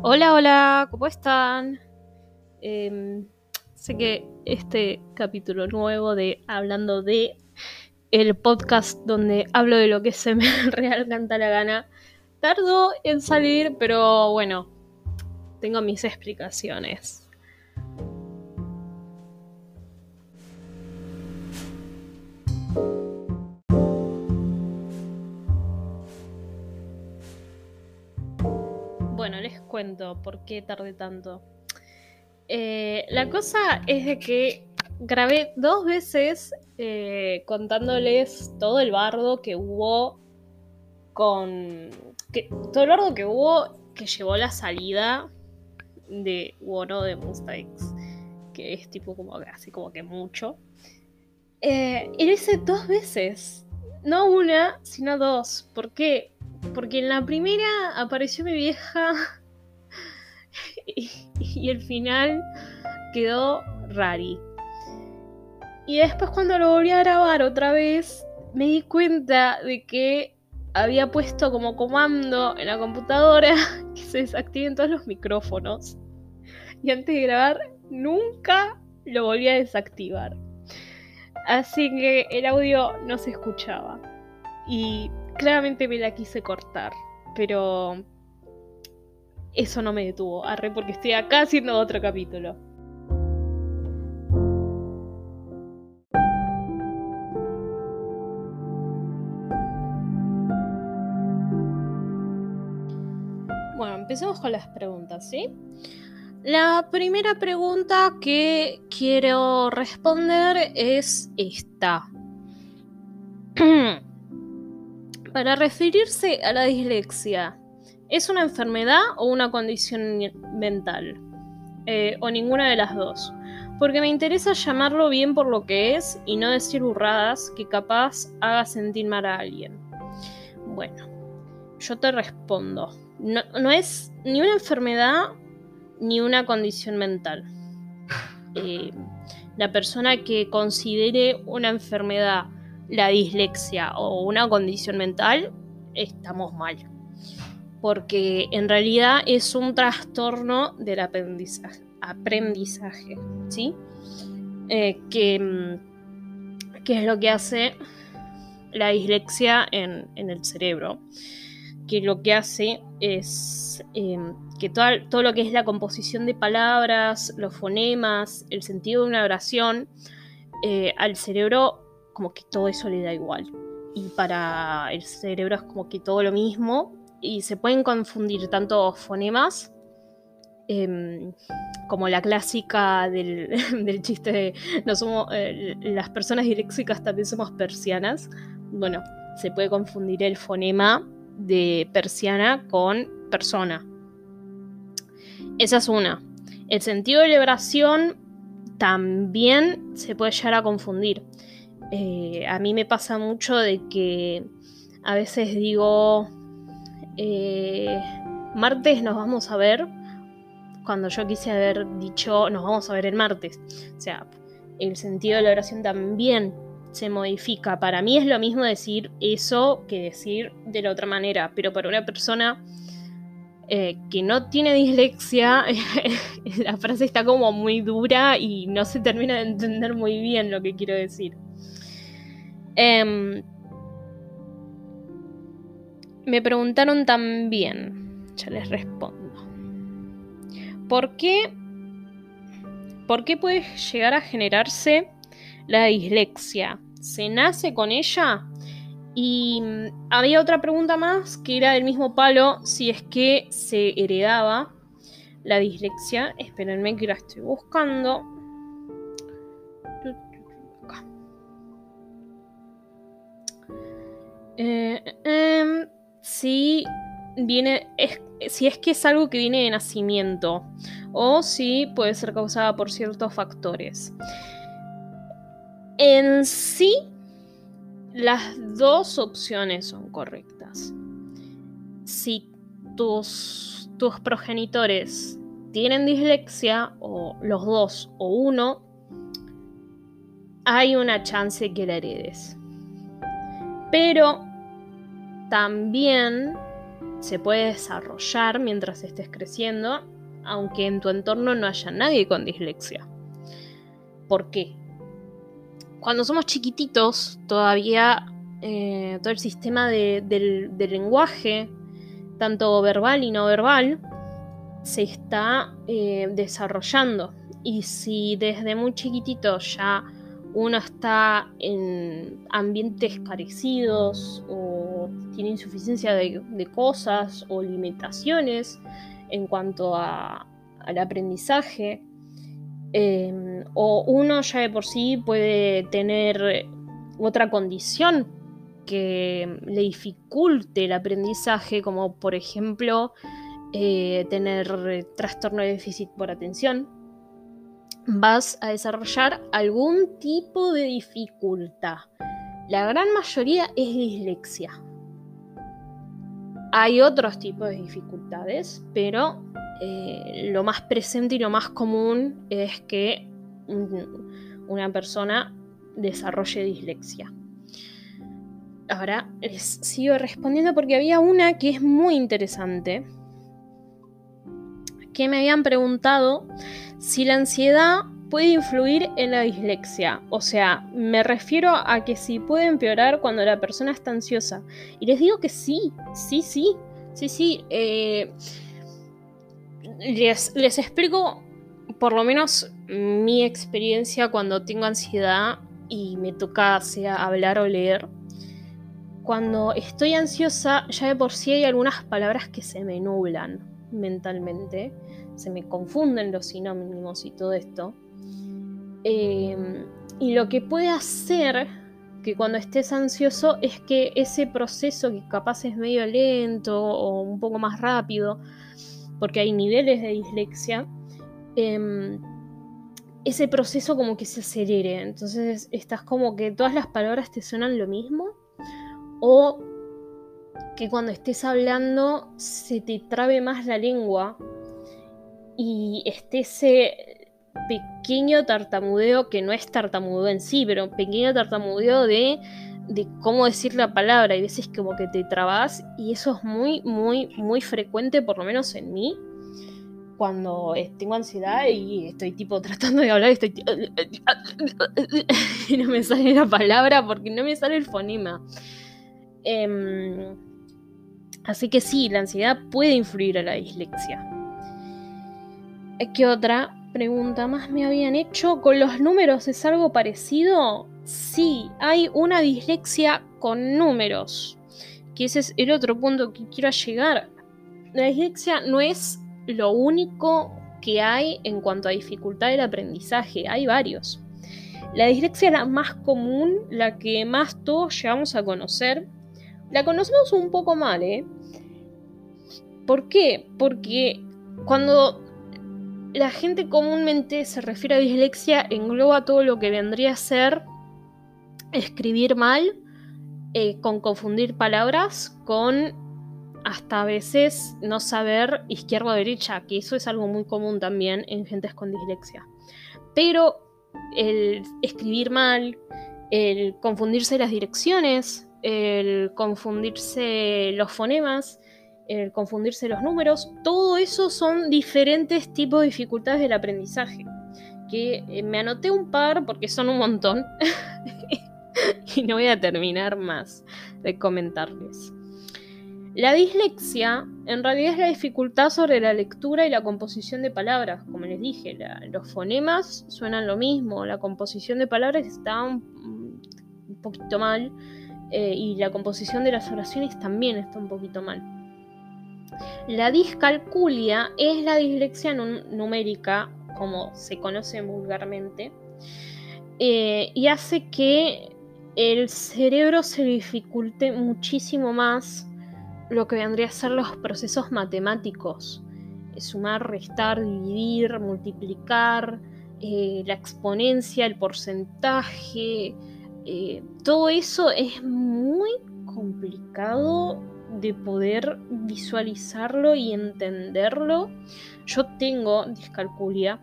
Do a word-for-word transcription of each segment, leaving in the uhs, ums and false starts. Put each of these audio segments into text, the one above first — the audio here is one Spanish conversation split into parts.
Hola, hola, ¿cómo están? Em, sé que este capítulo nuevo de Hablando de el podcast donde hablo de lo que se me real canta la gana tardó en salir, pero bueno, tengo mis explicaciones. Bueno, les cuento por qué tardé tanto. Eh, la cosa es de que grabé dos veces eh, contándoles todo el bardo que hubo con... Que, todo el bardo que hubo que llevó la salida de Wono de Mustangs, que es tipo como que así como que mucho. Eh, y lo hice dos veces, no una, sino dos. ¿Por qué? Porque en la primera apareció mi vieja y, y el final quedó rari. Y después cuando lo volví a grabar otra vez, me di cuenta de que había puesto como comando en la computadora que se desactiven todos los micrófonos. Y antes de grabar, nunca lo volví a desactivar. Así que el audio no se escuchaba. Y claramente me la quise cortar. Pero eso no me detuvo. Arre, porque estoy acá haciendo otro capítulo. Bueno, empecemos con las preguntas, ¿sí? La primera pregunta que quiero responder es esta. Para referirse a la dislexia, ¿es una enfermedad o una condición mental? Eh, o ninguna de las dos. Porque me interesa llamarlo bien por lo que es y no decir burradas que capaz haga sentir mal a alguien. Bueno, yo te respondo. No, no es ni una enfermedad ni una condición mental. Eh, la persona que considere una enfermedad la dislexia o una condición mental, estamos mal. Porque en realidad es un trastorno del aprendizaje, aprendizaje ¿sí? Eh, que, que es lo que hace la dislexia en, en el cerebro. Que lo que hace es eh, que todo, todo lo que es la composición de palabras, los fonemas, el sentido de una oración, eh, al cerebro como que todo eso le da igual. Y para el cerebro es como que todo lo mismo. Y se pueden confundir tanto fonemas eh, como la clásica del, del chiste de no somos, eh, las personas disléxicas también somos persianas. Bueno, se puede confundir el fonema de persiana con persona. Esa es una. El sentido de la oración también se puede llegar a confundir. Eh, a mí me pasa mucho de que a veces digo eh, martes nos vamos a ver, cuando yo quise haber dicho nos vamos a ver el martes. O sea, el sentido de la oración también se modifica. Para mí es lo mismo decir eso que decir de la otra manera, pero para una persona eh, que no tiene dislexia, la frase está como muy dura y no se termina de entender muy bien lo que quiero decir. Eh, me preguntaron también, ya les respondo, ¿por qué, ¿por qué puede llegar a generarse la dislexia? ¿Se nace con ella? Y um, había otra pregunta más que era del mismo palo, si es que se heredaba la dislexia. Espérenme que la estoy buscando. Acá. Eh, eh, si viene, es, si es que es algo que viene de nacimiento o si puede ser causada por ciertos factores. En sí, las dos opciones son correctas. Si tus, tus progenitores tienen dislexia, o los dos o uno, hay una chance que la heredes. Pero también se puede desarrollar mientras estés creciendo, aunque en tu entorno no haya nadie con dislexia. ¿Por qué? Cuando somos chiquititos, todavía eh, todo el sistema de, del, del lenguaje, tanto verbal y no verbal, se está eh, desarrollando. Y si desde muy chiquitito ya uno está en ambientes carecidos o tiene insuficiencia de, de cosas o limitaciones en cuanto a, al aprendizaje, eh, o uno ya de por sí puede tener otra condición que le dificulte el aprendizaje, como por ejemplo eh, tener trastorno de déficit por atención, vas a desarrollar algún tipo de dificultad. La gran mayoría es dislexia. Hay otros tipos de dificultades, pero eh, lo más presente y lo más común es que una persona desarrolle dislexia. Ahora les sigo respondiendo porque había una que es muy interesante, que me habían preguntado si la ansiedad puede influir en la dislexia. O sea, me refiero a que si puede empeorar cuando la persona está ansiosa. Y les digo que sí, sí, sí, sí, sí. Eh, les, les explico por lo menos mi experiencia cuando tengo ansiedad y me toca sea hablar o leer. Cuando estoy ansiosa, ya de por sí hay algunas palabras que se me nublan mentalmente. Se me confunden los sinónimos y todo esto. Eh, y lo que puede hacer que cuando estés ansioso es que ese proceso, que capaz es medio lento o un poco más rápido, porque hay niveles de dislexia, eh, ese proceso como que se acelere. Entonces estás como que todas las palabras te suenan lo mismo, o que cuando estés hablando se te trabe más la lengua y esté ese pequeño tartamudeo, que no es tartamudeo en sí, pero pequeño tartamudeo de, de cómo decir la palabra. Hay veces como que te trabas, y eso es muy, muy, muy frecuente, por lo menos en mí, cuando tengo ansiedad y estoy tipo tratando de hablar y estoy y no me sale la palabra porque no me sale el fonema. Eh, así que sí, la ansiedad puede influir a la dislexia. ¿Qué otra pregunta más me habían hecho? ¿Con los números es algo parecido? Sí, hay una dislexia con números, que ese es el otro punto que quiero llegar. La dislexia no es lo único que hay en cuanto a dificultad del aprendizaje, hay varios. La dislexia es la más común, la que más todos llegamos a conocer. La conocemos un poco mal, ¿eh? ¿Por qué? Porque cuando la gente comúnmente se refiere a dislexia, engloba todo lo que vendría a ser escribir mal, eh, con confundir palabras, con hasta a veces no saber izquierda o derecha, que eso es algo muy común también en gentes con dislexia. Pero el escribir mal, el confundirse las direcciones, el confundirse los fonemas, el confundirse los números, todo eso son diferentes tipos de dificultades del aprendizaje, que eh, me anoté un par porque son un montón y no voy a terminar más de comentarles. La dislexia en realidad es la dificultad sobre la lectura y la composición de palabras. Como les dije, la, los fonemas suenan lo mismo, la composición de palabras está un, un poquito mal, eh, y la composición de las oraciones también está un poquito mal. La discalculia es la dislexia numérica, como se conoce vulgarmente, eh, y hace que el cerebro se dificulte muchísimo más lo que vendría a ser los procesos matemáticos: sumar, restar, dividir, multiplicar, eh, la exponencia, el porcentaje, eh, todo eso es muy complicado de poder visualizarlo y entenderlo. Yo tengo discalculia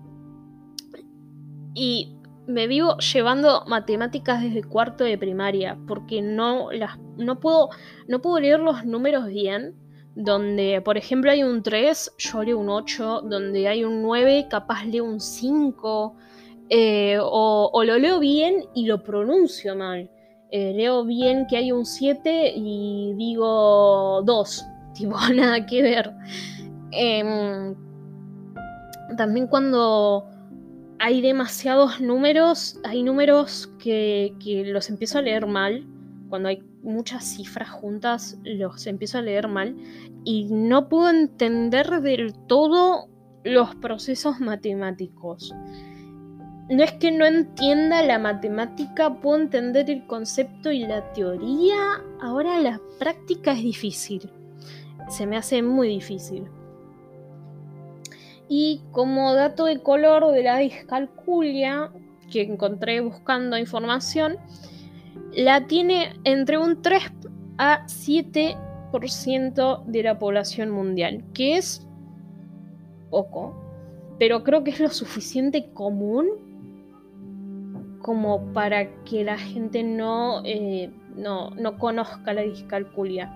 y me vivo llevando matemáticas desde cuarto de primaria porque no las no puedo no puedo leer los números bien, donde, por ejemplo, hay un tres, yo leo un ocho, donde hay un nueve, capaz leo un cinco, eh, o, o lo leo bien y lo pronuncio mal. Eh, leo bien que hay un siete y digo dos, tipo, nada que ver. Eh, también cuando hay demasiados números, hay números que, que los empiezo a leer mal. Cuando hay muchas cifras juntas, los empiezo a leer mal y no puedo entender del todo los procesos matemáticos. No es que no entienda la matemática, puedo entender el concepto y la teoría. Ahora la práctica es difícil. Se me hace muy difícil. Y como dato de color de la discalculia, que encontré buscando información, la tiene entre un tres a siete por ciento de la población mundial, que es poco, pero creo que es lo suficiente común como para que la gente no, eh, no, no conozca la discalculia.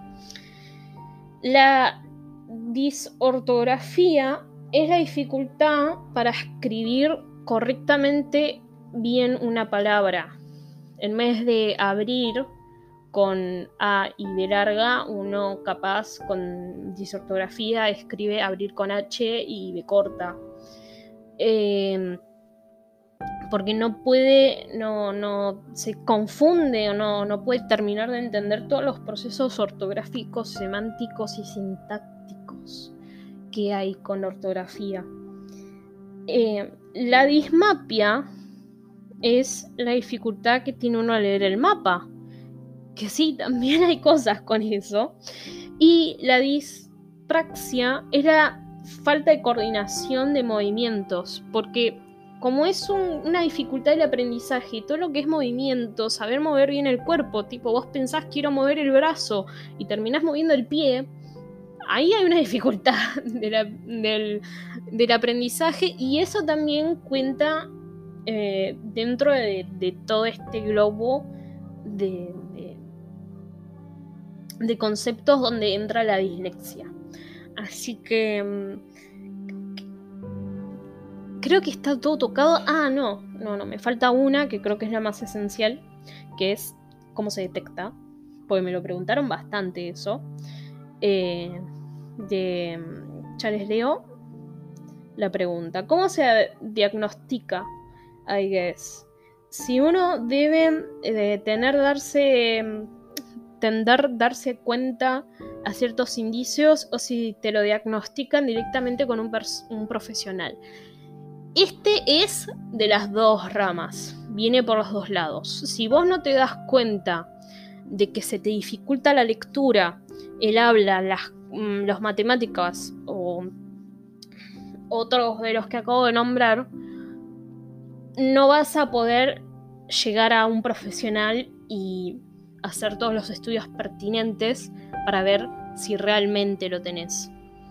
La disortografía es la dificultad para escribir correctamente bien una palabra. En vez de abrir con A y B larga, uno capaz con disortografía escribe abrir con H y B corta. Eh, porque no puede, no, no se confunde o no, no puede terminar de entender todos los procesos ortográficos, semánticos y sintácticos que hay con la ortografía. Eh, la dismapia es la dificultad que tiene uno a leer el mapa, que sí, también hay cosas con eso. Y la dispraxia es la falta de coordinación de movimientos, porque como es un, una dificultad del aprendizaje y todo lo que es movimiento, saber mover bien el cuerpo, tipo vos pensás quiero mover el brazo y terminás moviendo el pie, ahí hay una dificultad de la, del, del aprendizaje, y eso también cuenta eh, dentro de, de todo este globo de, de, de conceptos donde entra la dislexia. Así que creo que está todo tocado. Ah, no, no, no, me falta una que creo que es la más esencial, que es cómo se detecta, porque me lo preguntaron bastante eso. Eh, de, ya les leo la pregunta. ¿Cómo se diagnostica? I guess. Si uno debe de tener, darse, tender, darse cuenta a ciertos indicios, o si te lo diagnostican directamente con un, pers- un profesional. Este es de las dos ramas, viene por los dos lados. Si vos no te das cuenta de que se te dificulta la lectura, el habla, las las matemáticas o otros de los que acabo de nombrar, no vas a poder llegar a un profesional y hacer todos los estudios pertinentes para ver si realmente lo tenés.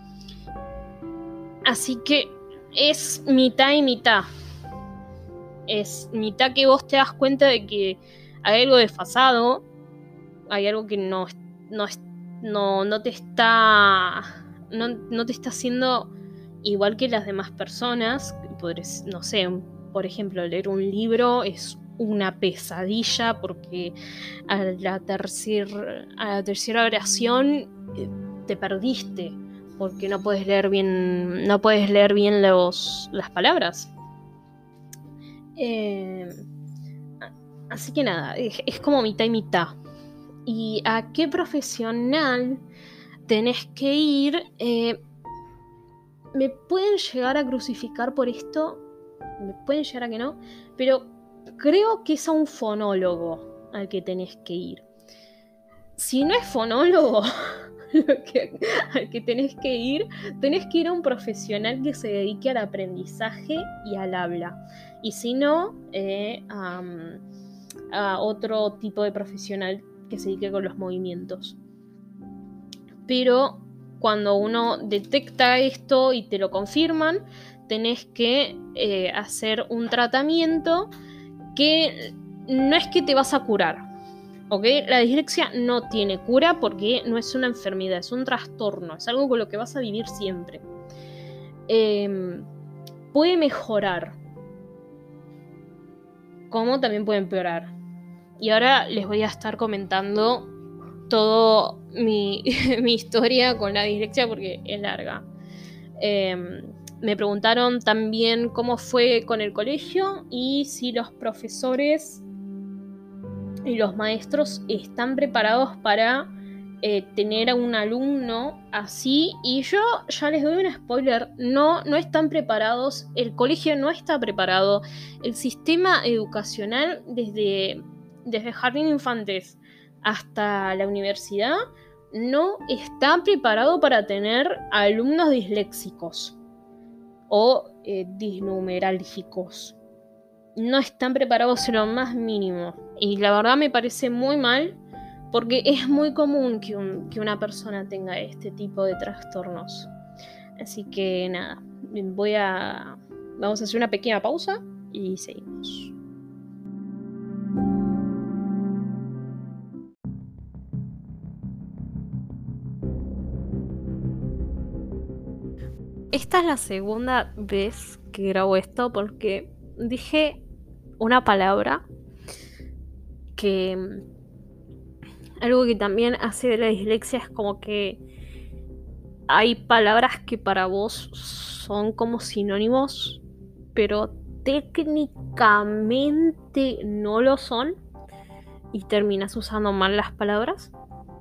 Así que es mitad y mitad. Es mitad que vos te das cuenta de que hay algo desfasado, hay algo que no, no, no, no te está no, no te está haciendo igual que las demás personas. Podés, no sé, por ejemplo, leer un libro es una pesadilla porque a la, tercer, a la tercera oración te perdiste porque no puedes leer bien, no puedes leer bien los, las palabras. Eh, así que nada, es, es como mitad y mitad. ¿Y a qué profesional tenés que ir? Eh, me pueden llegar a crucificar por esto, me pueden llegar a que no, pero creo que es a un fonólogo al que tenés que ir. Si no es fonólogo lo que, al que tenés que ir, tenés que ir a un profesional que se dedique al aprendizaje y al habla. Y si no, eh, a, a otro tipo de profesional que se dedique con los movimientos. Pero cuando uno detecta esto y te lo confirman, tenés que eh, hacer un tratamiento que no es que te vas a curar, ¿Ok? La dislexia no tiene cura porque no es una enfermedad, es un trastorno, es algo con lo que vas a vivir siempre. Eh, puede mejorar, como también puede empeorar. Y ahora les voy a estar comentando toda mi, mi historia con la dislexia porque es larga. Eh, me preguntaron también cómo fue con el colegio y si los profesores y los maestros están preparados para eh, tener a un alumno así. Y yo ya les doy un spoiler, no, no están preparados, el colegio no está preparado, el sistema educacional desde, desde jardín de infantes hasta la universidad no está preparado para tener alumnos disléxicos o eh, disnumerálgicos. No están preparados en lo más mínimo. Y la verdad me parece muy mal porque es muy común que, un, que una persona tenga este tipo de trastornos. Así que nada, voy a... Vamos a hacer una pequeña pausa y seguimos. Esta es la segunda vez que grabo esto porque dije una palabra que algo que también hace de la dislexia es como que hay palabras que para vos son como sinónimos, pero técnicamente no lo son y terminas usando mal las palabras.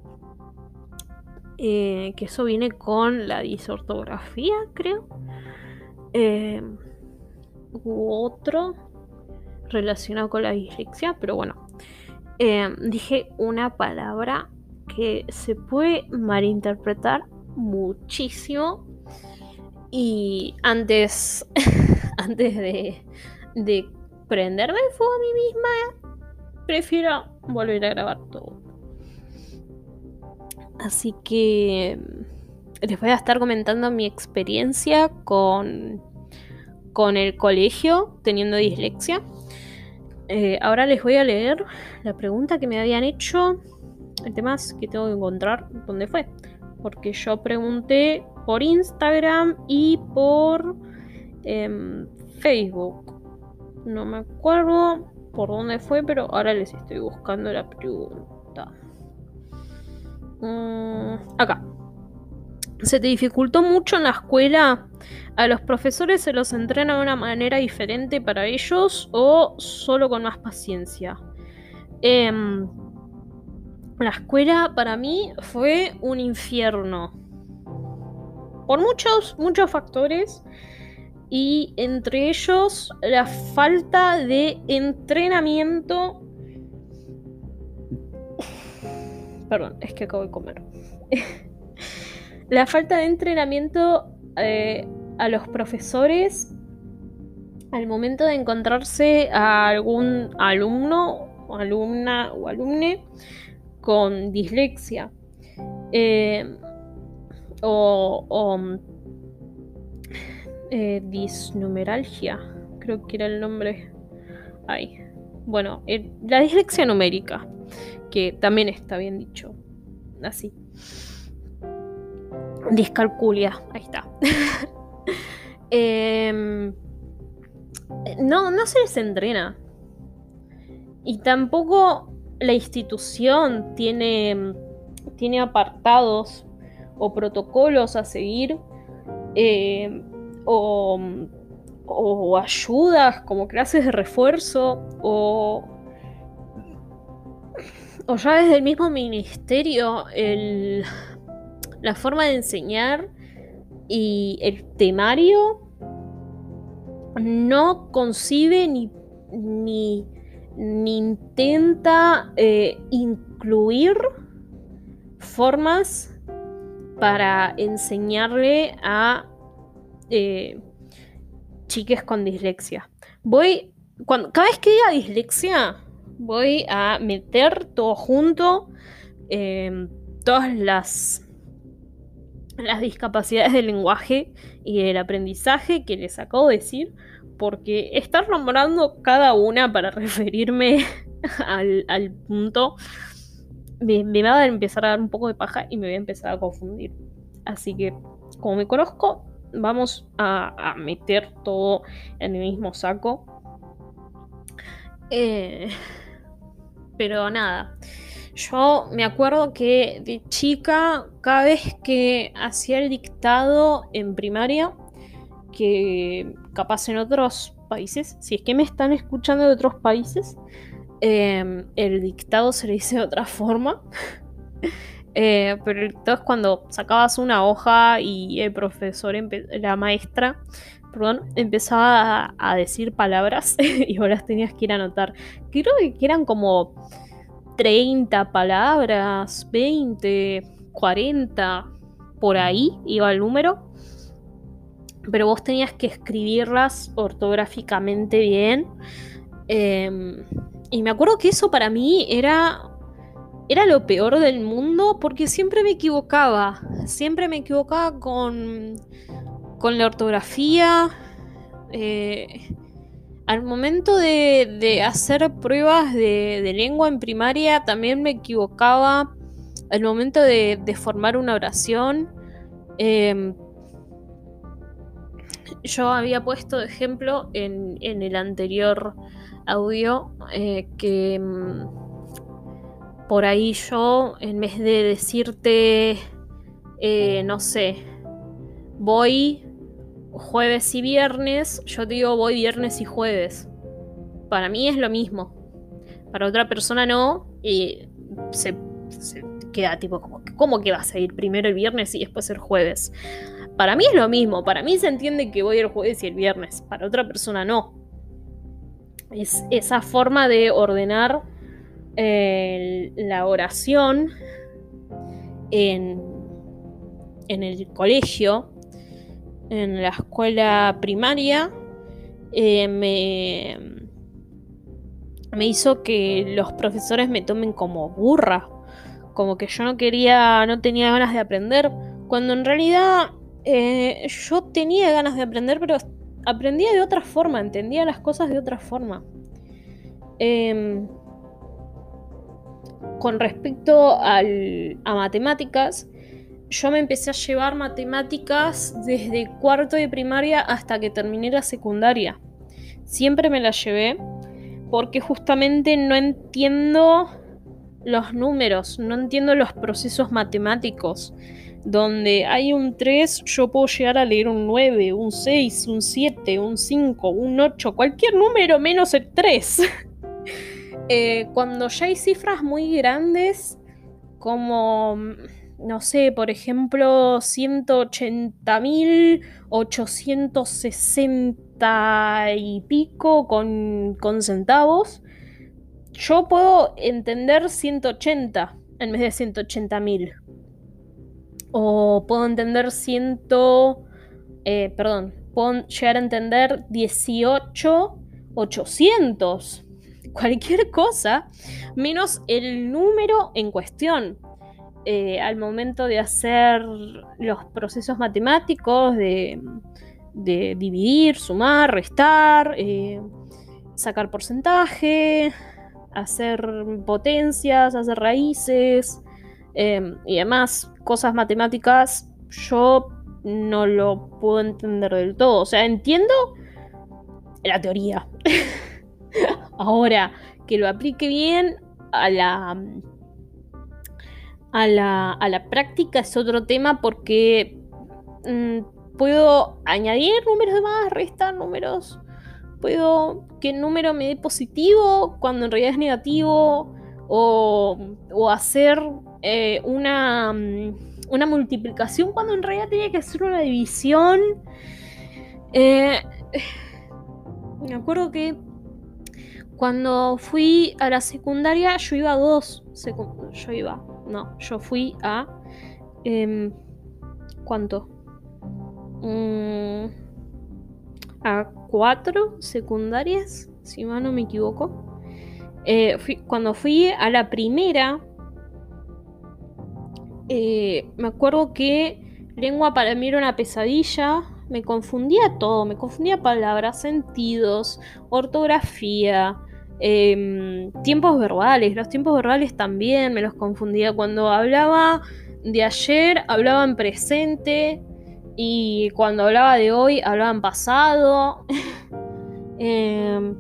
Eh, que eso viene con la disortografía, creo. Eh, u otro relacionado con la dislexia, pero bueno. Eh, dije una palabra que se puede malinterpretar muchísimo y antes, antes de, de prenderme el fuego a mí misma, prefiero volver a grabar todo. Así que les voy a estar comentando mi experiencia con, con el colegio teniendo dislexia. Eh, ahora les voy a leer la pregunta que me habían hecho. El tema es que tengo que encontrar dónde fue. Porque yo pregunté por Instagram y por eh, Facebook. No me acuerdo por dónde fue, pero ahora les estoy buscando la pregunta. Mm, acá. ¿Se te dificultó mucho en la escuela? ¿A los profesores se los entrena de una manera diferente para ellos o solo con más paciencia? Eh, la escuela para mí fue un infierno. Por muchos, muchos factores. Y entre ellos la falta de entrenamiento. Perdón, es que acabo de comer. La falta de entrenamiento eh, a los profesores al momento de encontrarse a algún alumno o alumna o alumne con dislexia eh, o, o eh, disnumeralgia, creo que era el nombre. Ay, bueno, eh, la dislexia numérica, que también está bien dicho, así. Discalculia, ahí está. eh, no, no se les entrena. Y tampoco la institución tiene, tiene apartados o protocolos a seguir eh, o, o ayudas como clases de refuerzo o, o ya desde el mismo ministerio el... la forma de enseñar y el temario no concibe ni, ni, ni intenta eh, incluir formas para enseñarle a eh, chiques con dislexia. Voy, cuando, cada vez que diga dislexia, voy a meter todo junto, eh, todas las las discapacidades del lenguaje y del aprendizaje que les acabo de decir, porque estar nombrando cada una para referirme al, al punto me, me va a empezar a dar un poco de paja y me voy a empezar a confundir. Así que, como me conozco, vamos a, a meter todo en el mismo saco. Eh, pero nada, yo me acuerdo que de chica, cada vez que hacía el dictado en primaria, que capaz en otros países, si es que me están escuchando de otros países, eh, el dictado se le dice de otra forma. Eh, pero el dictado es cuando sacabas una hoja y el profesor, la maestra, perdón, empezaba a, a decir palabras y vos las tenías que ir a anotar. Creo que eran como treinta palabras, veinte, cuarenta, por ahí iba el número. Pero vos tenías que escribirlas ortográficamente bien. Eh, y me acuerdo que eso para mí era, era lo peor del mundo porque siempre me equivocaba. Siempre me equivocaba con, con la ortografía. Eh, al momento de, de hacer pruebas de, de lengua en primaria también me equivocaba. Al momento de, de formar una oración. Eh, Yo había puesto de ejemplo en, en el anterior audio eh, que mmm, por ahí yo, en vez de decirte, eh, no sé, voy jueves y viernes, yo te digo voy viernes y jueves. Para mí es lo mismo. Para otra persona no, y se, se queda tipo, como, ¿cómo que vas a ir primero el viernes y después el jueves? Para mí es lo mismo, para mí se entiende que voy el jueves y el viernes, para otra persona no. Es esa forma de ordenar eh, la oración en, en el colegio, en la escuela primaria, eh, me, me hizo que los profesores me tomen como burra, como que yo no quería, no tenía ganas de aprender, cuando en realidad Eh, yo tenía ganas de aprender, pero aprendía de otra forma, entendía las cosas de otra forma. Eh, con respecto al, a matemáticas, yo me empecé a llevar matemáticas desde cuarto de primaria hasta que terminé la secundaria. Siempre me las llevé porque justamente no entiendo los números, no entiendo los procesos matemáticos. Donde hay un tres, yo puedo llegar a leer un nueve, un seis, un siete, un cinco, un ocho, cualquier número menos el tres. eh, cuando ya hay cifras muy grandes, como, no sé, por ejemplo, ciento ochenta mil ochocientos sesenta y pico con, con centavos, yo puedo entender ciento ochenta en vez de ciento ochenta mil. O puedo entender ciento... Eh, perdón, puedo llegar a entender dieciocho ochocientos. Cualquier cosa, menos el número en cuestión. Eh, al momento de hacer los procesos matemáticos, de, de dividir, sumar, restar, eh, sacar porcentaje, hacer potencias, hacer raíces... Eh, y además, cosas matemáticas, yo no lo puedo entender del todo. O sea, entiendo la teoría. Ahora, que lo aplique bien a la, a la, a la práctica es otro tema porque mmm, puedo añadir números de más, restar números. Puedo que el número me dé positivo cuando en realidad es negativo. O, o hacer eh, una, una multiplicación cuando en realidad tenía que hacer una división. Eh, me acuerdo que cuando fui a la secundaria yo iba a dos. Secu- yo iba, no, yo fui a... Eh, ¿Cuánto? Mm, a cuatro secundarias, si mal no me equivoco. Eh, fui, cuando fui a la primera, eh, me acuerdo que lengua para mí era una pesadilla, me confundía todo, me confundía palabras, sentidos, ortografía, Eh, tiempos verbales, los tiempos verbales también me los confundía. Cuando hablaba de ayer, hablaba en presente, y cuando hablaba de hoy, hablaba en pasado. eh,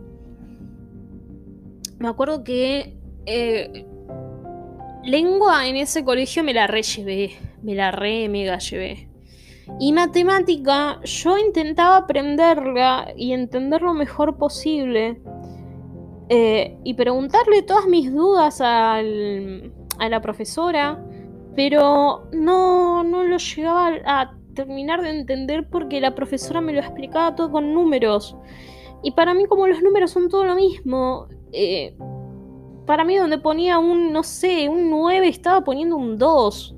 me acuerdo que eh, lengua en ese colegio me la re llevé, me la re mega llevé. Y matemática, yo intentaba aprenderla y entender lo mejor posible. Eh, y preguntarle todas mis dudas al, a la profesora, pero no, no lo llegaba a terminar de entender porque la profesora me lo explicaba todo con números. Y para mí, como los números son todo lo mismo, eh, para mí donde ponía un, no sé, un nueve, estaba poniendo un dos.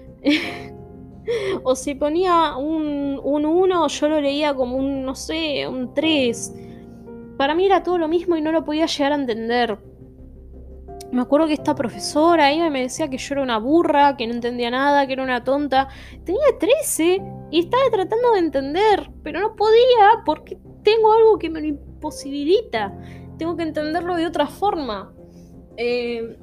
O si ponía un, un uno, yo lo leía como un, no sé, un tres. Para mí era todo lo mismo y no lo podía llegar a entender. Me acuerdo que esta profesora iba y me decía que yo era una burra, que no entendía nada, que era una tonta. Tenía trece y estaba tratando de entender, pero no podía porque tengo algo que me lo imposibilita. Tengo que entenderlo de otra forma. Eh,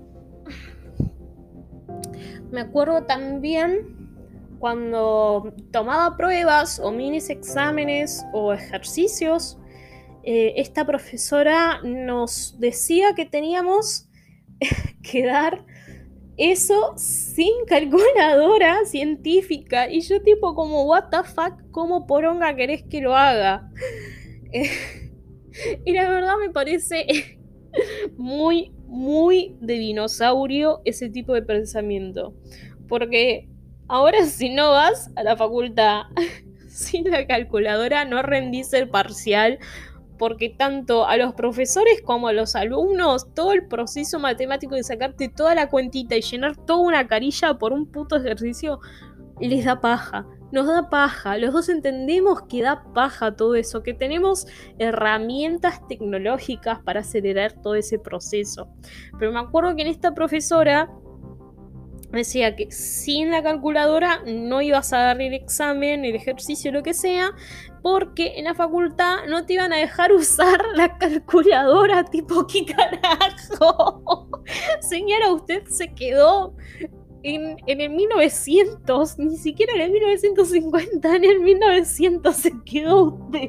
me acuerdo también cuando tomaba pruebas o minis exámenes o ejercicios, eh, esta profesora nos decía que teníamos que dar eso sin calculadora científica. Y yo tipo como, what the fuck, ¿cómo poronga querés que lo haga? Eh, y la verdad me parece muy, muy de dinosaurio ese tipo de pensamiento. Porque ahora si no vas a la facultad sin la calculadora, no rendís el parcial, porque tanto a los profesores como a los alumnos, todo el proceso matemático de sacarte toda la cuentita y llenar toda una carilla por un puto ejercicio, les da paja. Nos da paja. Los dos entendemos que da paja todo eso, que tenemos herramientas tecnológicas para acelerar todo ese proceso. Pero me acuerdo que en esta profesora decía que sin la calculadora no ibas a dar el examen, el ejercicio, lo que sea, porque en la facultad no te iban a dejar usar la calculadora. Tipo, ¿qué carajo? Señora, usted se quedó en, en el mil novecientos, ni siquiera en el mil novecientos cincuenta, en el mil novecientos se quedó usted.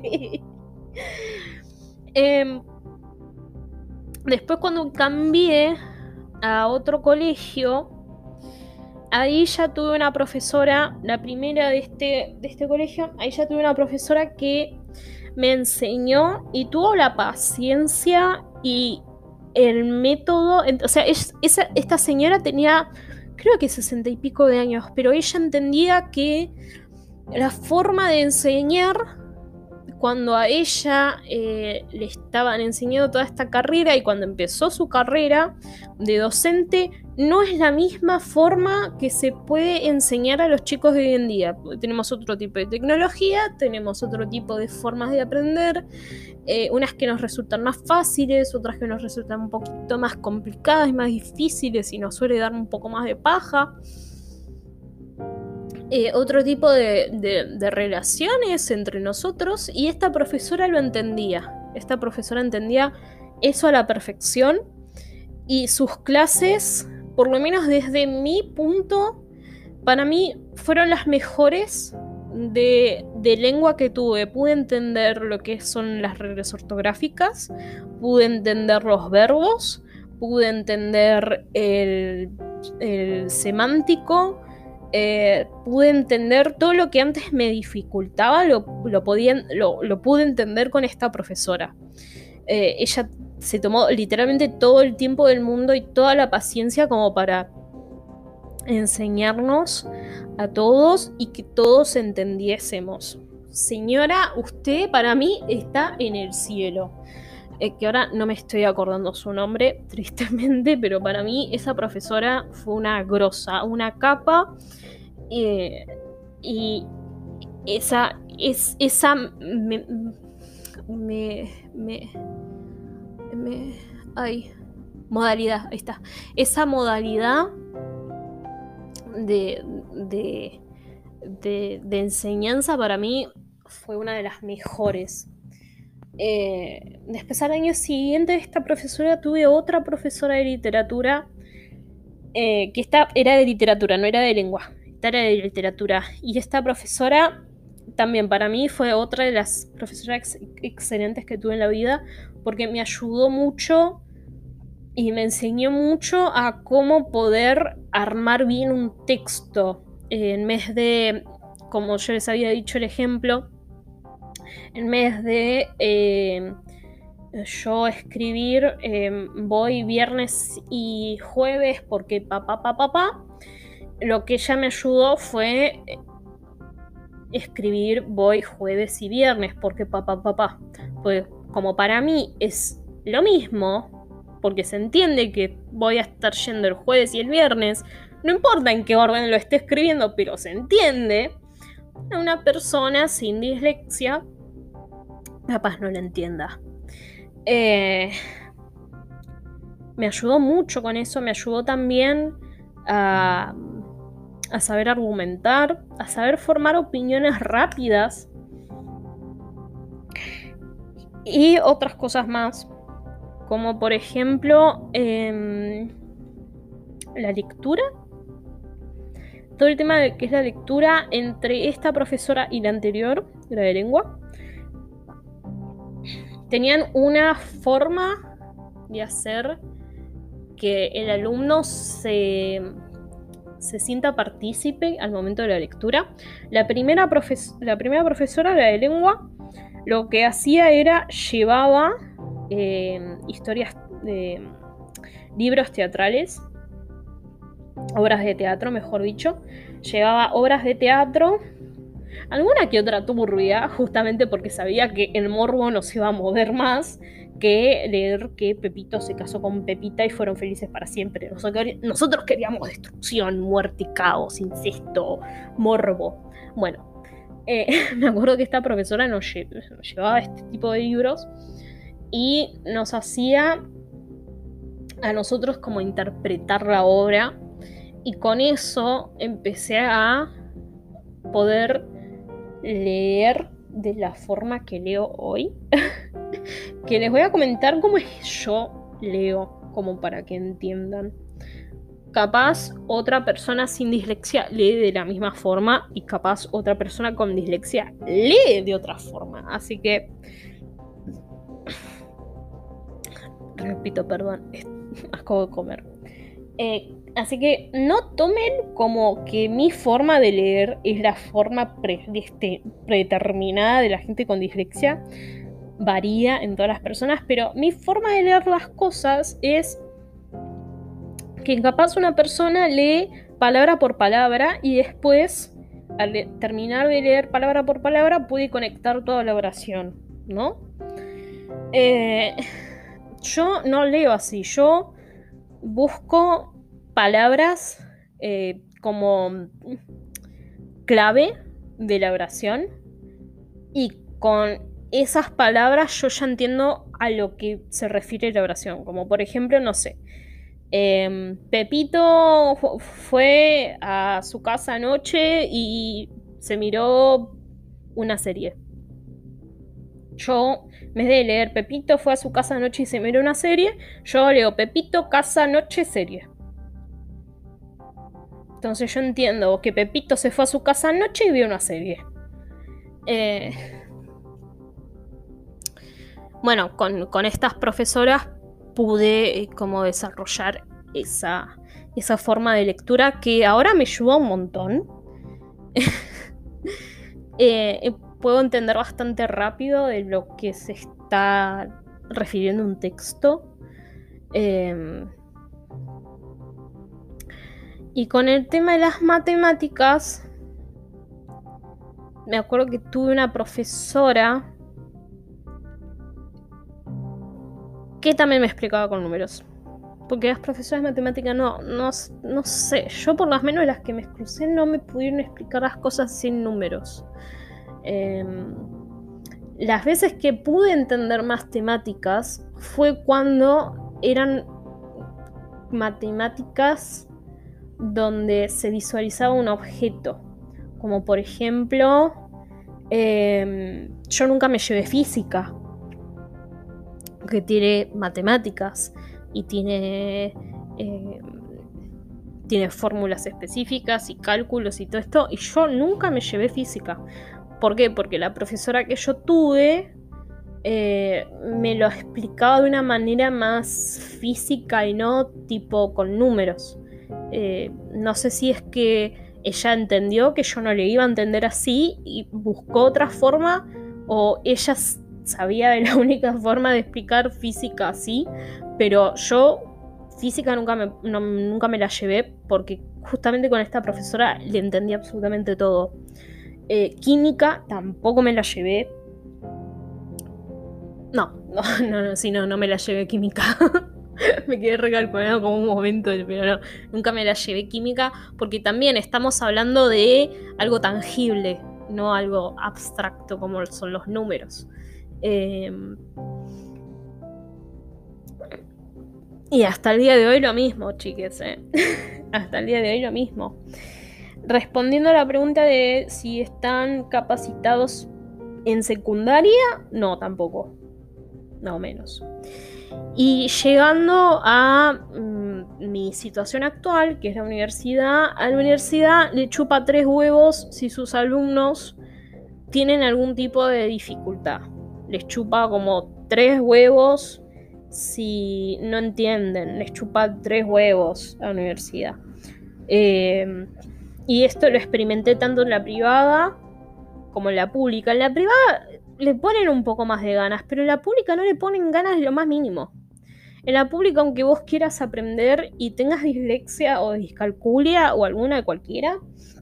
eh, después cuando cambié a otro colegio, ahí ya tuve una profesora, la primera de este, de este colegio, ahí ya tuve una profesora que me enseñó y tuvo la paciencia y el método. O sea, es, esa, esta señora tenía, creo que sesenta y pico de años, pero ella entendía que la forma de enseñar, cuando a ella eh, le estaban enseñando toda esta carrera y cuando empezó su carrera de docente, no es la misma forma que se puede enseñar a los chicos de hoy en día. Tenemos otro tipo de tecnología, tenemos otro tipo de formas de aprender, eh, unas que nos resultan más fáciles, otras que nos resultan un poquito más complicadas y más difíciles y nos suele dar un poco más de paja. Eh, otro tipo de, de, de relaciones entre nosotros, y esta profesora lo entendía. Esta profesora entendía eso a la perfección y sus clases, por lo menos desde mi punto, para mí fueron las mejores de, de lengua que tuve. Pude entender lo que son las reglas ortográficas, pude entender los verbos, pude entender el, el semántico. Eh, pude entender todo lo que antes me dificultaba, lo, lo, podía, lo, lo pude entender con esta profesora. Eh, ella se tomó literalmente todo el tiempo del mundo y toda la paciencia como para enseñarnos a todos y que todos entendiésemos. Señora, usted para mí está en el cielo. Eh, que ahora no me estoy acordando su nombre, tristemente, pero para mí esa profesora fue una grosa, una capa, eh, y esa, es, esa me, me, me, me, ay, modalidad, ahí está, esa modalidad de, de, de, de enseñanza para mí fue una de las mejores. Eh, después al año siguiente de esta profesora tuve otra profesora de literatura, eh, que esta era de literatura, no era de lengua, esta era de literatura. Y esta profesora también para mí fue otra de las profesoras ex- excelentes que tuve en la vida, porque me ayudó mucho y me enseñó mucho a cómo poder armar bien un texto, eh, en vez de, como yo les había dicho el ejemplo, en vez de eh, yo escribir eh, voy viernes y jueves porque papá, papá, papá, lo que ella me ayudó fue escribir voy jueves y viernes porque papá, papá. Pues como para mí es lo mismo, porque se entiende que voy a estar yendo el jueves y el viernes, no importa en qué orden lo esté escribiendo, pero se entiende, a una persona sin dislexia capaz no lo entienda. Eh, me ayudó mucho con eso, me ayudó también a, a saber argumentar, a saber formar opiniones rápidas y otras cosas más, como por ejemplo eh, la lectura. Todo el tema de que es la lectura entre esta profesora y la anterior, la de lengua, tenían una forma de hacer que el alumno se, se sienta partícipe al momento de la lectura. La primera, profes- la primera profesora, la de lengua, lo que hacía era llevaba eh, historias de libros teatrales, obras de teatro, mejor dicho. Llevaba obras de teatro, alguna que otra turbia, justamente porque sabía que el morbo nos iba a mover más que leer que Pepito se casó con Pepita y fueron felices para siempre. Nosotros queríamos destrucción, muerte, caos, incesto, morbo. Bueno, eh, me acuerdo que esta profesora nos, lle- nos llevaba este tipo de libros y nos hacía a nosotros como interpretar la obra, y con eso empecé a poder leer de la forma que leo hoy. Que les voy a comentar cómo es que yo leo, como para que entiendan. Capaz otra persona sin dislexia lee de la misma forma y capaz otra persona con dislexia lee de otra forma. Así que, repito, perdón, acabo de comer. Eh, así que no tomen como que mi forma de leer es la forma pre- este, predeterminada de la gente con dislexia. Varía en todas las personas, pero mi forma de leer las cosas es que capaz una persona lee palabra por palabra y después, al le- terminar de leer palabra por palabra, puede conectar toda la oración, ¿no? Eh, yo no leo así, yo busco palabras eh, como clave de la oración, y con esas palabras yo ya entiendo a lo que se refiere la oración. Como por ejemplo, no sé, eh, Pepito fu- fue a su casa anoche y se miró una serie. Yo, en vez de leer Pepito fue a su casa anoche y se miró una serie, yo leo Pepito, casa, noche, serie. Entonces yo entiendo que Pepito se fue a su casa anoche y vio una serie. Eh, bueno, con, con estas profesoras pude eh, como desarrollar esa, esa forma de lectura que ahora me ayuda un montón. eh, eh, puedo entender bastante rápido de lo que se está refiriendo un texto. Eh, y con el tema de las matemáticas, me acuerdo que tuve una profesora que también me explicaba con números. Porque las profesoras de matemáticas no, no, no sé, yo por lo menos las que me crucé no me pudieron explicar las cosas sin números. Eh, las veces que pude entender más temáticas fue cuando eran matemáticas donde se visualizaba un objeto. Como por ejemplo, eh, yo nunca me llevé física. que tiene matemáticas y tiene, eh, tiene fórmulas específicas y cálculos y todo esto, y yo nunca me llevé física. ¿Por qué? Porque la profesora que yo tuve eh, me lo explicaba de una manera más física y no tipo con números. Eh, no sé si es que ella entendió que yo no le iba a entender así y buscó otra forma, o ella sabía de la única forma de explicar física así, pero yo física nunca me, no, nunca me la llevé porque justamente con esta profesora le entendí absolutamente todo. Eh, química tampoco me la llevé. No, no, no, no, sí, no, no me la llevé química. Me quedé recalculando como un momento, pero no, nunca me la llevé química porque también estamos hablando de algo tangible, no algo abstracto como son los números. Eh, y hasta el día de hoy lo mismo, chiques, ¿eh? Hasta el día de hoy lo mismo. Respondiendo a la pregunta de si están capacitados en secundaria, no, tampoco. No, menos. Y llegando a mmm, mi situación actual, que es la universidad, a la universidad le chupa tres huevos si sus alumnos tienen algún tipo de dificultad. Les chupa como tres huevos si no entienden. Les chupa tres huevos a la universidad. Eh, y esto lo experimenté tanto en la privada como en la pública. En la privada le ponen un poco más de ganas, pero en la pública no le ponen ganas de lo más mínimo. En la pública, aunque vos quieras aprender y tengas dislexia o discalculia o alguna de cualquiera,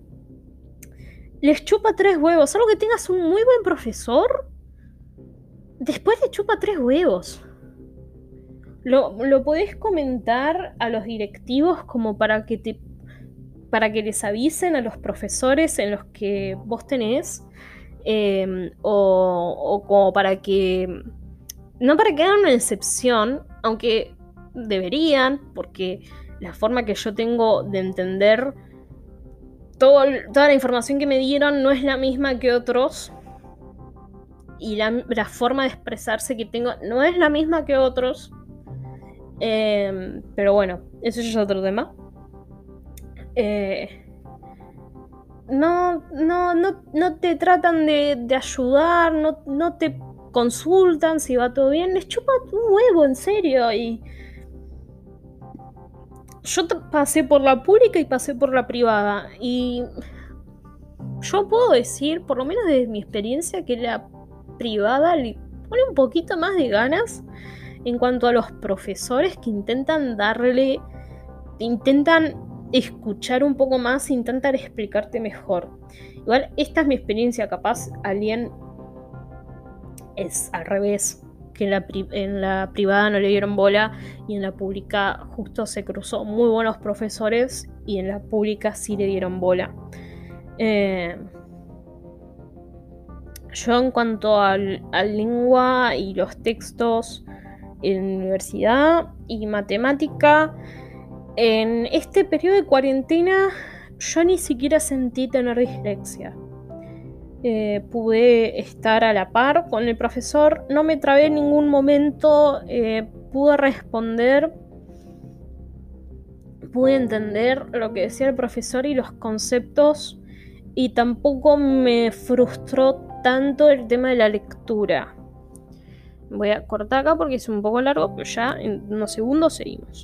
les chupa tres huevos. Salvo que tengas un muy buen profesor, después le chupa tres huevos. Lo, lo podés comentar a los directivos como para que te para que les avisen a los profesores en los que vos tenés, eh, o, o como para que, no para que hagan una excepción, aunque deberían, porque la forma que yo tengo de entender todo, toda la información que me dieron no es la misma que otros, y la, la forma de expresarse que tengo no es la misma que otros, eh, pero bueno, eso ya es otro tema. Eh, no, no, no, no te tratan de, de ayudar, no, no te consultan si va todo bien, les chupa un huevo, en serio. Y yo pasé por la pública y pasé por la privada, y yo puedo decir, por lo menos desde mi experiencia, que la privada le pone un poquito más de ganas en cuanto a los profesores que intentan darle, intentan escuchar un poco más, intentar explicarte mejor. Igual esta es mi experiencia, capaz alguien es al revés, que en la, pri- en la privada no le dieron bola y en la pública justo se cruzó muy buenos profesores y en la pública sí le dieron bola. Eh, yo en cuanto al, a lengua y los textos en universidad y matemática, en este periodo de cuarentena yo ni siquiera sentí tener dislexia. Eh, pude estar a la par con el profesor, no me trabé en ningún momento, eh, pude responder, pude entender lo que decía el profesor y los conceptos, y tampoco me frustró tanto el tema de la lectura. Voy a cortar acá porque es un poco largo, pero ya en unos segundos seguimos.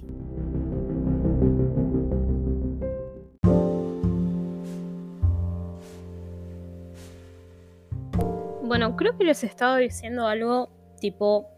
Bueno, creo que les estaba diciendo algo tipo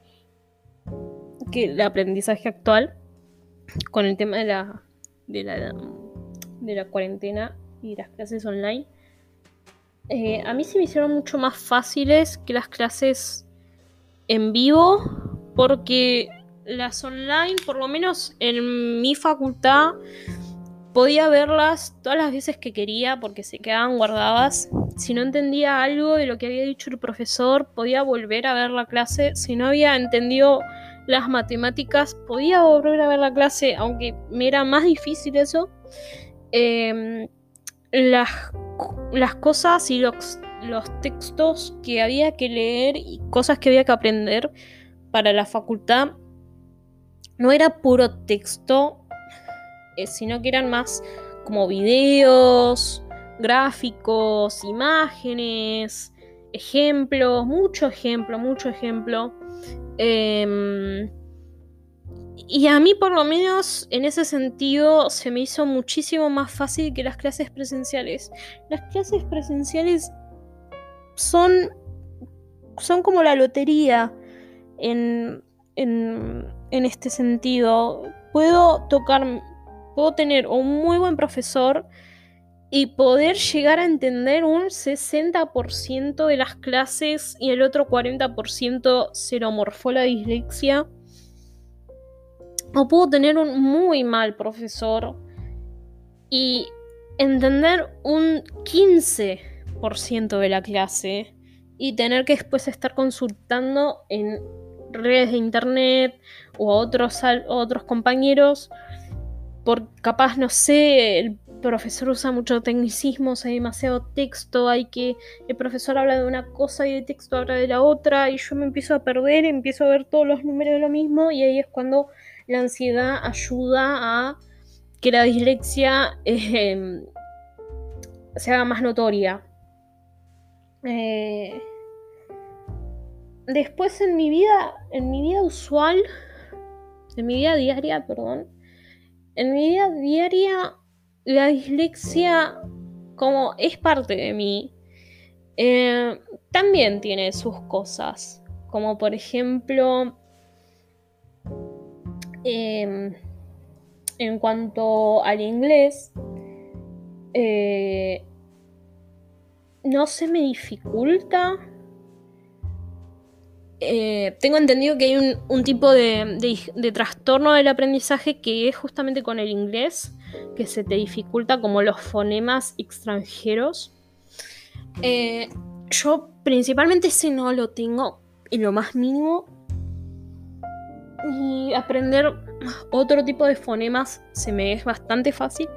que el aprendizaje actual con el tema de la, de la, de la cuarentena y las clases online, eh, a mí se me hicieron mucho más fáciles que las clases en vivo, porque las online, por lo menos en mi facultad, podía verlas todas las veces que quería porque se quedaban guardadas. Si no entendía algo de lo que había dicho el profesor, podía volver a ver la clase. Si no había entendido las matemáticas, podía volver a ver la clase, aunque me era más difícil eso. Eh, las, las cosas y los, los textos que había que leer y cosas que había que aprender para la facultad no era puro texto, eh, sino que eran más como videos, gráficos, imágenes, ejemplos, mucho ejemplo, mucho ejemplo. Eh, y a mí por lo menos en ese sentido se me hizo muchísimo más fácil que las clases presenciales. Las clases presenciales son, son como la lotería en, en, en este sentido. Puedo tocar, puedo tener un muy buen profesor y poder llegar a entender un sesenta por ciento de las clases y el otro cuarenta por ciento se lo morfó la dislexia. O puedo tener un muy mal profesor y entender un quince por ciento de la clase y tener que después estar consultando en redes de internet o a otros, a otros compañeros por capaz, no sé, el profesor usa mucho tecnicismos, hay demasiado texto, hay que el profesor habla de una cosa y el texto habla de la otra y yo me empiezo a perder, empiezo a ver todos los números de lo mismo y ahí es cuando la ansiedad ayuda a que la dislexia eh, se haga más notoria. Eh, después en mi vida, en mi vida usual, en mi vida diaria, perdón, en mi vida diaria la dislexia como es parte de mí, eh, también tiene sus cosas, como por ejemplo eh, en cuanto al inglés, eh, no se me dificulta. Eh, tengo entendido que hay un, un tipo de, de, de trastorno del aprendizaje que es justamente con el inglés, que se te dificulta como los fonemas extranjeros. Eh, yo principalmente ese no lo tengo en lo más mínimo. Y aprender otro tipo de fonemas se me es bastante fácil.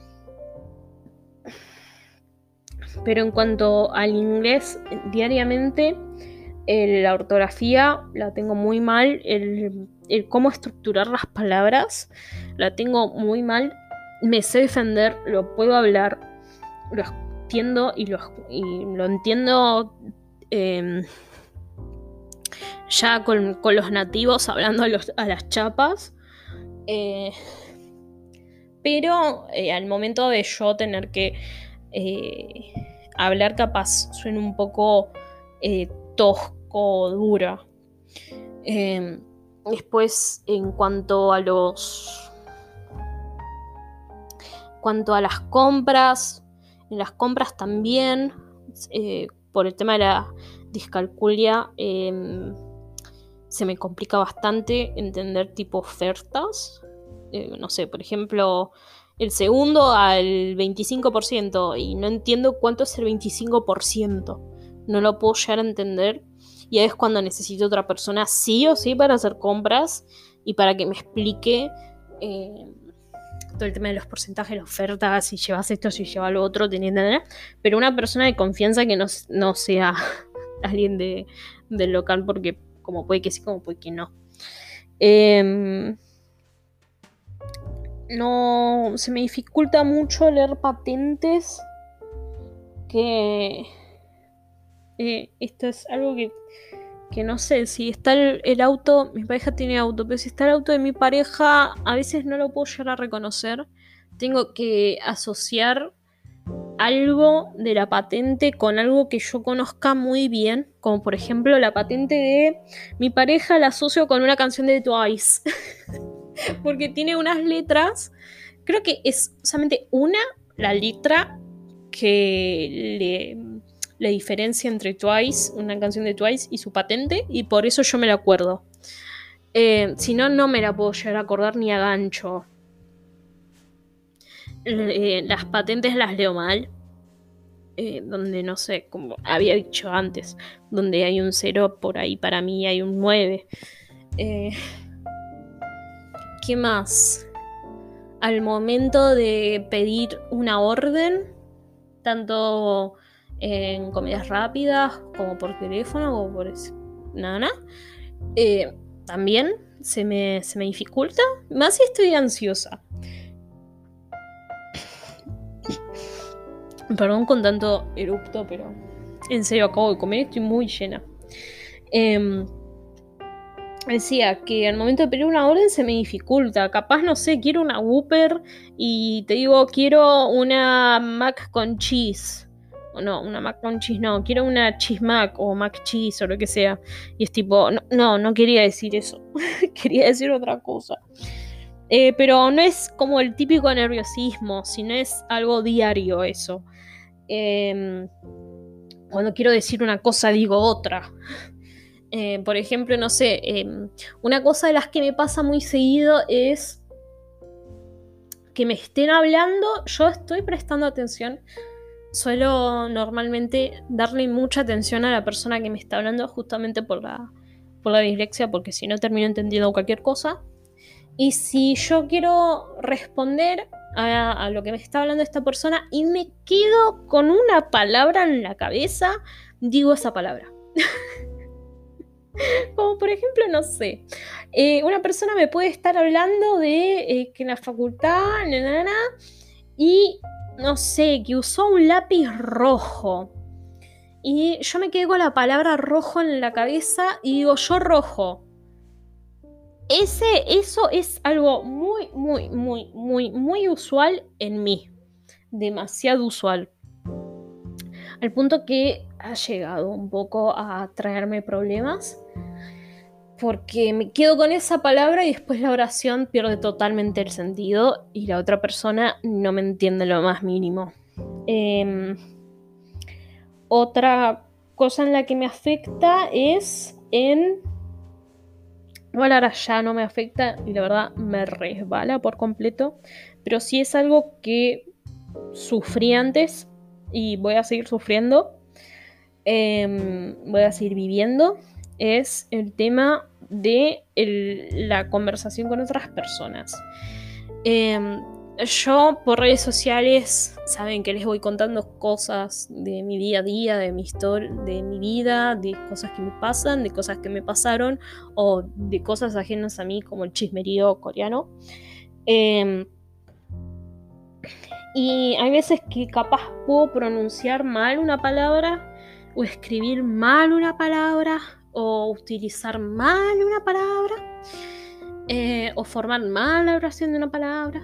Pero en cuanto al inglés, diariamente eh, la ortografía la tengo muy mal. El, el cómo estructurar las palabras la tengo muy mal. Me sé defender, lo puedo hablar, lo entiendo y lo, y lo entiendo eh, ya con, con los nativos hablando a, los, a las chapas. Eh, pero eh, al momento de yo tener que eh, hablar, capaz suena un poco eh, tosco, dura. Eh, después, en cuanto a los cuanto a las compras, en las compras también, eh, por el tema de la discalculia, eh, se me complica bastante entender tipo ofertas. Eh, no sé, por ejemplo, el segundo al veinticinco por ciento y no entiendo cuánto es el veinticinco por ciento. No lo puedo llegar a entender y ahí es cuando necesito otra persona sí o sí para hacer compras y para que me explique eh, todo el tema de los porcentajes, las ofertas, si llevas esto, si llevas lo otro, teniendo, pero una persona de confianza que no, no sea alguien de, del local, porque como puede que sí, como puede que no. Eh, no se me dificulta mucho leer patentes, que eh, esto es algo que que no sé, si está el, el auto, mi pareja tiene auto, pero si está el auto de mi pareja, a veces no lo puedo llegar a reconocer. Tengo que asociar algo de la patente con algo que yo conozca muy bien, como por ejemplo la patente de mi pareja la asocio con una canción de Twice, porque tiene unas letras, creo que es solamente una, la letra que le... la diferencia entre Twice, una canción de Twice, y su patente, y por eso yo me la acuerdo. Eh, si no, no me la puedo llegar a acordar ni a gancho. Eh, las patentes las leo mal. Eh, donde, no sé, como había dicho antes, donde hay un cero, por ahí para mí hay un nueve. Eh, ¿Qué más? Al momento de pedir una orden, tanto en comidas rápidas como por teléfono o por nada, eh, también se me, se me dificulta, más si estoy ansiosa. Perdón con tanto erupto, pero en serio acabo de comer y estoy muy llena. Eh, decía que al momento de pedir una orden se me dificulta. Capaz, no sé, quiero una Whopper y te digo, quiero una Mac con cheese. O no, una Mac con cheese, no. Quiero una cheese Mac o Mac cheese o lo que sea. Y es tipo, no, no, no quería decir eso. Quería decir otra cosa. Eh, pero no es como el típico nerviosismo, sino es algo diario eso. Eh, cuando quiero decir una cosa digo otra. Eh, por ejemplo, no sé, eh, una cosa de las que me pasa muy seguido es que me estén hablando, yo estoy prestando atención, suelo normalmente darle mucha atención a la persona que me está hablando justamente por la, por la dislexia, porque si no termino entendiendo cualquier cosa. Y si yo quiero responder a, a lo que me está hablando esta persona y me quedo con una palabra en la cabeza, digo esa palabra. Como por ejemplo, no sé, eh, una persona me puede estar hablando de eh, que en la facultad, na, na, na, y no sé, que usó un lápiz rojo. Y yo me quedé con la palabra rojo en la cabeza y digo, yo rojo. Ese, eso es algo muy, muy, muy, muy, muy usual en mí. Demasiado usual. Al punto que ha llegado un poco a traerme problemas. Porque me quedo con esa palabra y después la oración pierde totalmente el sentido y la otra persona no me entiende lo más mínimo. Eh, otra cosa en la que me afecta es en... Bueno, ahora ya no me afecta y la verdad me resbala por completo. Pero sí es algo que sufrí antes y voy a seguir sufriendo. Eh, voy a seguir viviendo. Es el tema de el, la conversación con otras personas. Eh, yo por redes sociales saben que les voy contando cosas de mi día a día, de mi historia, de mi vida, de cosas que me pasan, de cosas que me pasaron o de cosas ajenas a mí como el chismerío coreano. Eh, y hay veces que capaz puedo pronunciar mal una palabra o escribir mal una palabra o utilizar mal una palabra, eh, o formar mal la oración de una palabra.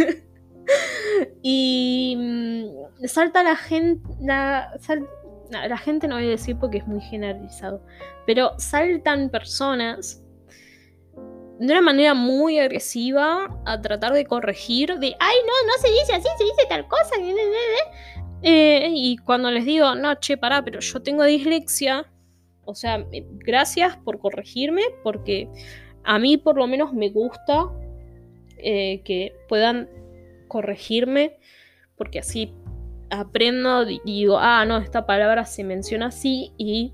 Y mmm, salta la gente, la, sal, no, la gente no voy a decir porque es muy generalizado, pero saltan personas de una manera muy agresiva a tratar de corregir, de, ay, no, no se dice así, se dice tal cosa. Eh, y cuando les digo, no, che, pará, pero yo tengo dislexia, o sea, gracias por corregirme, porque a mí por lo menos me gusta eh, que puedan corregirme, porque así aprendo y digo, ah, no, esta palabra se menciona así y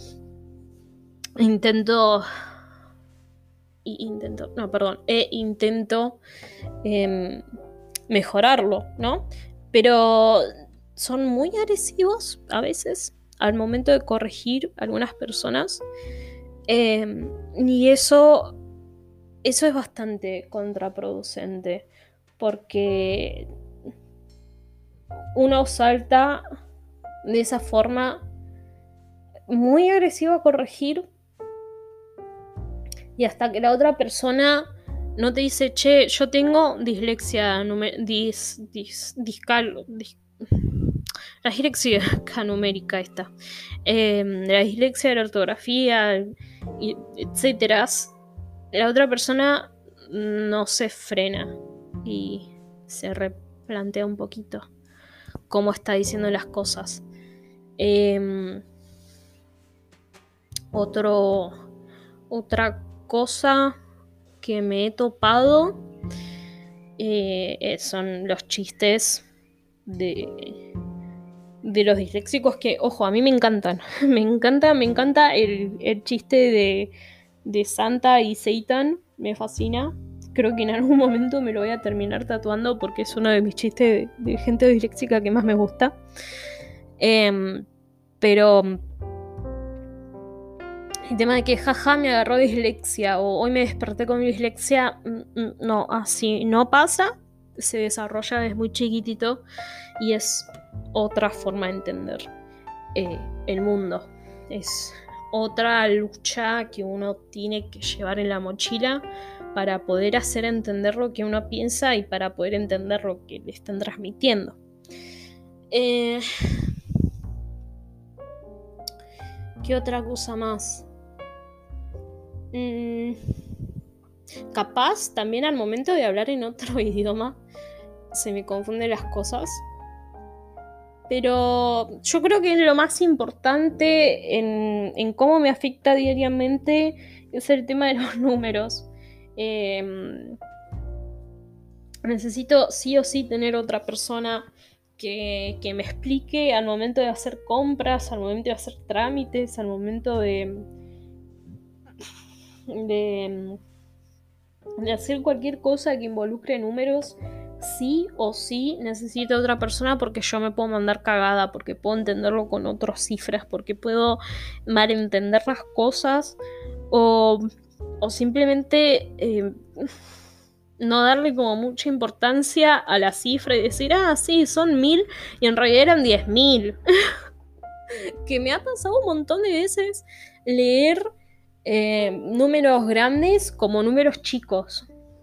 intento, y intento, no, perdón, e intento eh, mejorarlo, ¿no? Pero son muy agresivos a veces al momento de corregir a algunas personas. Eh, y eso, eso es bastante contraproducente. Porque uno salta de esa forma muy agresiva a corregir. Y hasta que la otra persona no te dice, che, yo tengo dislexia numer- dis, dis, discal, dis, la dislexia numérica esta, eh, la dislexia de la ortografía, y etcétera. La otra persona no se frena y se replantea un poquito cómo está diciendo las cosas. Eh, otro, otra cosa que me he topado eh, son los chistes de, de los disléxicos que, ojo, a mí me encantan. Me encanta, me encanta el, el chiste de, de Santa y Satan, me fascina. Creo que en algún momento me lo voy a terminar tatuando porque es uno de mis chistes de, de gente disléxica que más me gusta. Eh, pero El tema de que jaja me agarró dislexia o hoy me desperté con dislexia, no, así no pasa, se desarrolla desde muy chiquitito y es otra forma de entender eh, el mundo. Es otra lucha que uno tiene que llevar en la mochila para poder hacer entender lo que uno piensa y para poder entender lo que le están transmitiendo. Eh, ¿Qué otra cosa más? Mm, capaz también al momento de hablar en otro idioma se me confunden las cosas, pero yo creo que lo más importante en, en cómo me afecta diariamente es el tema de los números. Eh, necesito sí o sí tener otra persona que, que me explique al momento de hacer compras, al momento de hacer trámites, al momento de de, de hacer cualquier cosa que involucre números. Sí o sí necesito otra persona porque yo me puedo mandar cagada, porque puedo entenderlo con otras cifras, porque puedo malentender las cosas o, o simplemente eh, no darle como mucha importancia a la cifra y decir, ah, sí, son mil y en realidad eran diez mil. Que me ha pasado un montón de veces leer eh, números grandes como números chicos.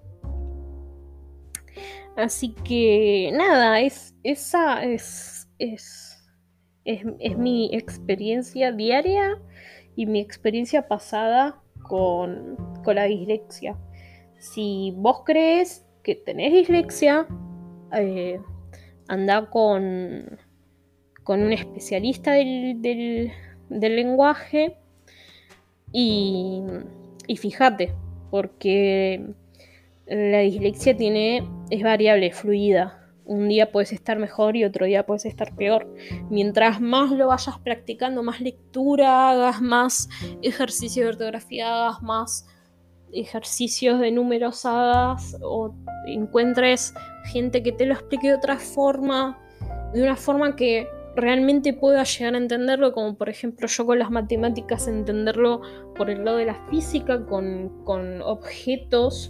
Así que nada, es, esa es, es, es, es mi experiencia diaria y mi experiencia pasada con, con la dislexia. Si vos crees que tenés dislexia, eh, anda con, con un especialista del, del, del lenguaje y, y fíjate, porque la dislexia tiene, es variable, fluida. Un día puedes estar mejor y otro día puedes estar peor. Mientras más lo vayas practicando, más lectura hagas, más ejercicio de ortografía hagas, más ejercicios de números hagas o encuentres gente que te lo explique de otra forma, de una forma que realmente puedas llegar a entenderlo, como por ejemplo yo con las matemáticas entenderlo por el lado de la física, con, con objetos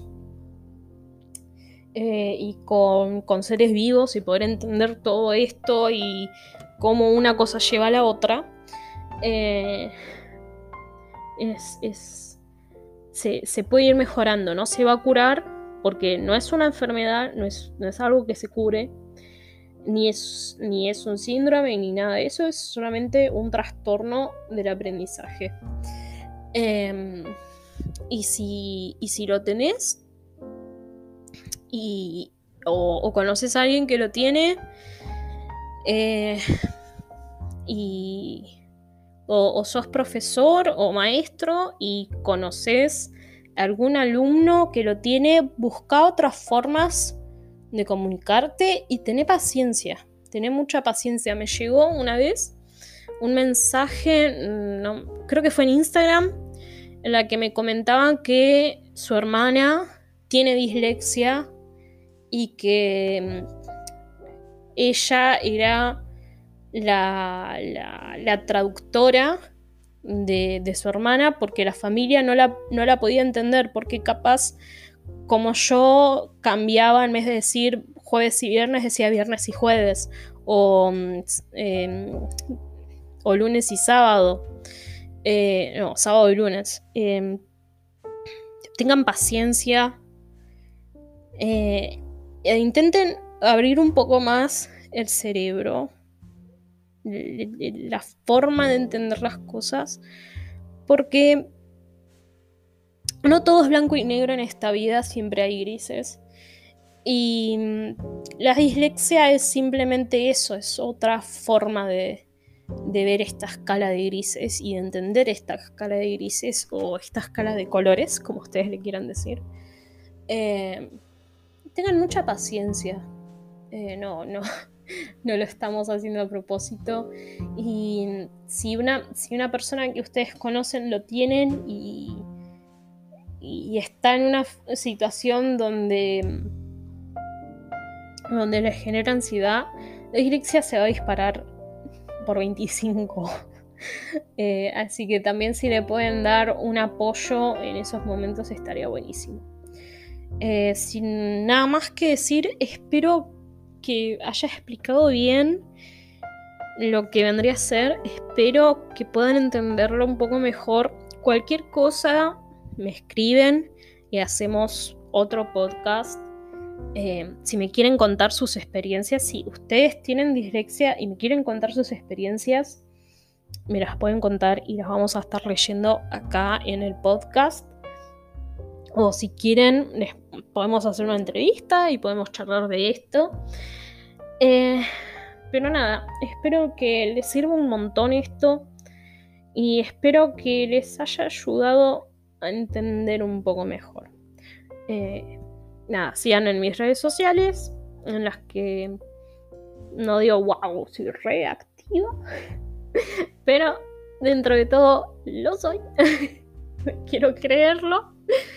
eh, y con, con seres vivos y poder entender todo esto y cómo una cosa lleva a la otra. Eh, es... es Se, se puede ir mejorando, no se va a curar porque no es una enfermedad, no es, no es algo que se cure, ni es, ni es un síndrome ni nada de eso, es solamente un trastorno del aprendizaje. Eh, y, si, y si lo tenés y, o, o conoces a alguien que lo tiene eh, y... O, o sos profesor o maestro y conoces algún alumno que lo tiene, busca otras formas de comunicarte y tené paciencia, tené mucha paciencia. Me llegó una vez un mensaje, no, creo que fue en Instagram, en la que me comentaban que su hermana tiene dislexia y que ella era La, la, la traductora de, de su hermana porque la familia no la, no la podía entender, porque capaz como yo cambiaba, en vez de decir jueves y viernes, decía viernes y jueves o, eh, o lunes y sábado, eh, no, sábado y lunes. Eh, tengan paciencia eh, e intenten abrir un poco más el cerebro, la forma de entender las cosas, porque no todo es blanco y negro en esta vida, siempre hay grises y la dislexia es simplemente eso, es otra forma de, de ver esta escala de grises y de entender esta escala de grises o esta escala de colores, como ustedes le quieran decir. Eh, tengan mucha paciencia. Eh, no, no No lo estamos haciendo a propósito. Y si una, si una persona que ustedes conocen lo tienen y, y está en una situación donde, donde les genera ansiedad, la dislexia se va a disparar por veinticinco. eh, así que también si le pueden dar un apoyo en esos momentos estaría buenísimo. Eh, sin nada más que decir, espero que haya explicado bien lo que vendría a ser. Espero que puedan entenderlo un poco mejor. Cualquier cosa me escriben y hacemos otro podcast. Eh, si me quieren contar sus experiencias, si ustedes tienen dislexia y me quieren contar sus experiencias, me las pueden contar y las vamos a estar leyendo acá en el podcast. O si quieren, les podemos hacer una entrevista y podemos charlar de esto. Eh, pero nada, espero que les sirva un montón esto y espero que les haya ayudado a entender un poco mejor. Eh, nada, sigan en mis redes sociales, en las que no digo wow, soy reactiva, pero dentro de todo lo soy. Quiero creerlo.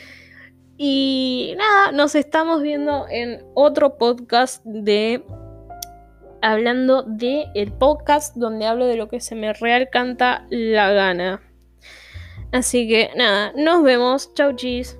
Y nada, nos estamos viendo en otro podcast de hablando de el podcast donde hablo de lo que se me real canta la gana. Así que nada, nos vemos. Chau chis.